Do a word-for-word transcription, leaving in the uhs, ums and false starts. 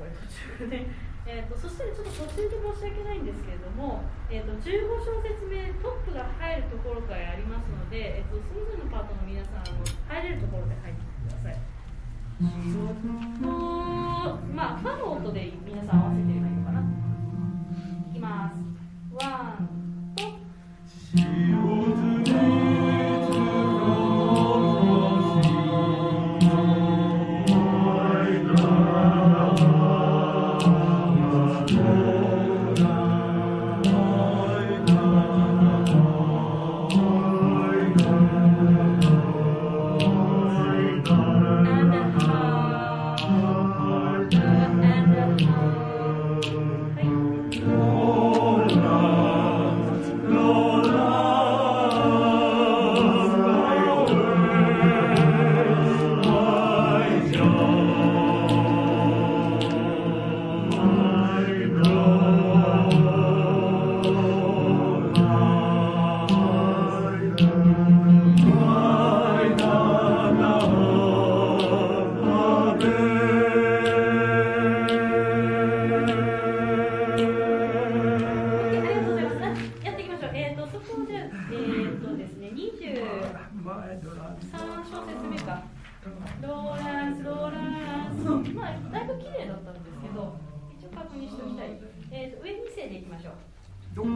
これ途中で、えー、とそしてちょっと途中で申し訳ないんですけれども、えー、とじゅうご小節目トップが入るところからありますので、えー、とそれぞれのパートの皆さんも入れるところで入ってください。まあファの音で皆さん合わせてればいいのかな。いきます。ワンとえーと上に声でいきましょう。